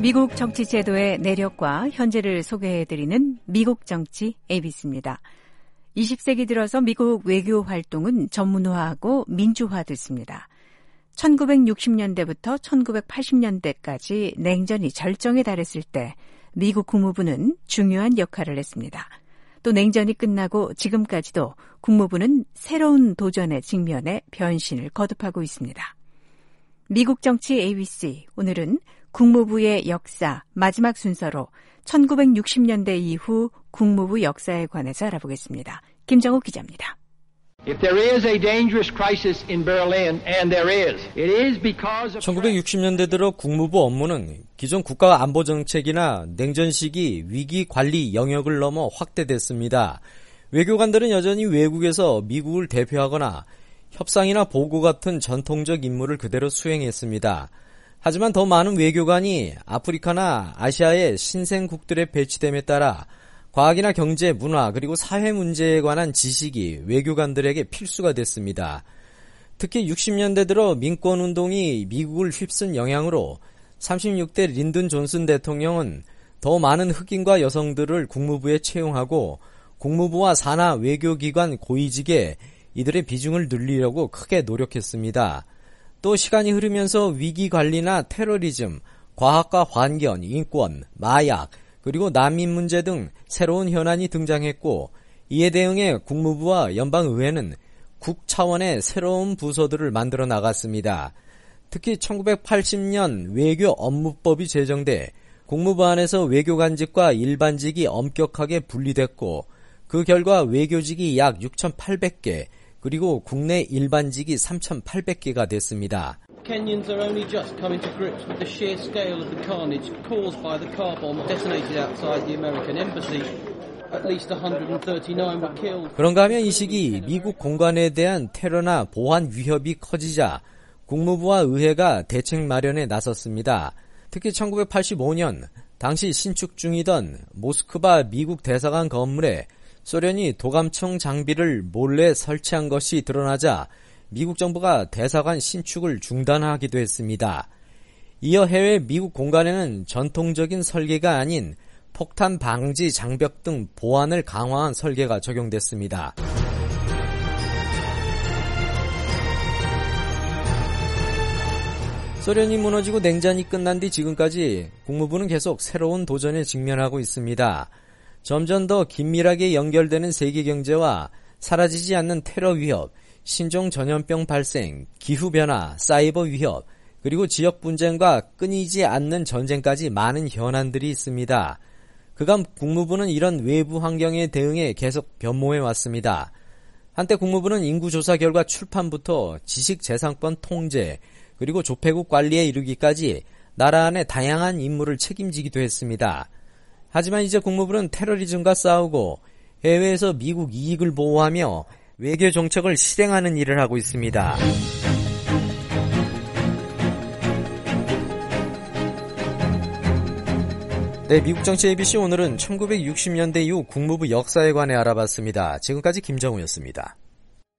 미국 정치 제도의 내력과 현재를 소개해드리는 미국 정치 ABC입니다. 20세기 들어서 미국 외교 활동은 전문화하고 민주화됐습니다. 1960년대부터 1980년대까지 냉전이 절정에 달했을 때 미국 국무부는 중요한 역할을 했습니다. 또 냉전이 끝나고 지금까지도 국무부는 새로운 도전에 직면해 변신을 거듭하고 있습니다. 미국 정치 ABC, 오늘은 국무부의 역사 마지막 순서로 1960년대 이후 국무부 역사에 관해서 알아보겠습니다. 김정욱 기자입니다. If there is a dangerous crisis in Berlin, and there is, it is because of 1960년대 들어 국무부 업무는 기존 국가 안보 정책이나 냉전 시기 위기 관리 영역을 넘어 확대됐습니다. 외교관들은 여전히 외국에서 미국을 대표하거나 협상이나 보고 같은 전통적 임무를 그대로 수행했습니다. 하지만 더 많은 외교관이 아프리카나 아시아의 신생국들에 배치됨에 따라 과학이나 경제, 문화, 그리고 사회 문제에 관한 지식이 외교관들에게 필수가 됐습니다. 특히 60년대 들어 민권운동이 미국을 휩쓴 영향으로 36대 린든 존슨 대통령은 더 많은 흑인과 여성들을 국무부에 채용하고 국무부와 산하 외교기관 고위직에 이들의 비중을 늘리려고 크게 노력했습니다. 또 시간이 흐르면서 위기관리나 테러리즘, 과학과 환경, 인권, 마약, 그리고 난민 문제 등 새로운 현안이 등장했고 이에 대응해 국무부와 연방의회는 국 차원의 새로운 부서들을 만들어 나갔습니다. 특히 1980년 외교 업무법이 제정돼 국무부 안에서 외교관직과 일반직이 엄격하게 분리됐고 그 결과 외교직이 약 6,800개 그리고 국내 일반직이 3,800개가 됐습니다. Kenyans are only just coming to grips with the sheer scale of the carnage caused by the car bomb detonated outside the American embassy. At least 139 were killed. 그런가 하면 이 시기 미국 공간에 대한 테러나 보안 위협이 커지자 국무부와 의회가 대책 마련에 나섰습니다. 특히 1985년 당시 신축 중이던 모스크바 미국 대사관 건물에 소련이 도감청 장비를 몰래 설치한 것이 드러나자 미국 정부가 대사관 신축을 중단하기도 했습니다. 이어 해외 미국 공간에는 전통적인 설계가 아닌 폭탄 방지 장벽 등 보안을 강화한 설계가 적용됐습니다. 소련이 무너지고 냉전이 끝난 뒤 지금까지 국무부는 계속 새로운 도전에 직면하고 있습니다. 점점 더 긴밀하게 연결되는 세계 경제와 사라지지 않는 테러 위협, 신종 전염병 발생, 기후변화, 사이버 위협, 그리고 지역 분쟁과 끊이지 않는 전쟁까지 많은 현안들이 있습니다. 그간 국무부는 이런 외부 환경에 대응해 계속 변모해 왔습니다. 한때 국무부는 인구조사 결과 출판부터 지식재산권 통제, 그리고 조폐국 관리에 이르기까지 나라 안의 다양한 임무를 책임지기도 했습니다. 하지만 이제 국무부는 테러리즘과 싸우고 해외에서 미국 이익을 보호하며 외교 정책을 실행하는 일을 하고 있습니다. 네, 미국 정치 ABC 오늘은 1960년대 이후 국무부 역사에 관해 알아봤습니다. 지금까지 김정우였습니다.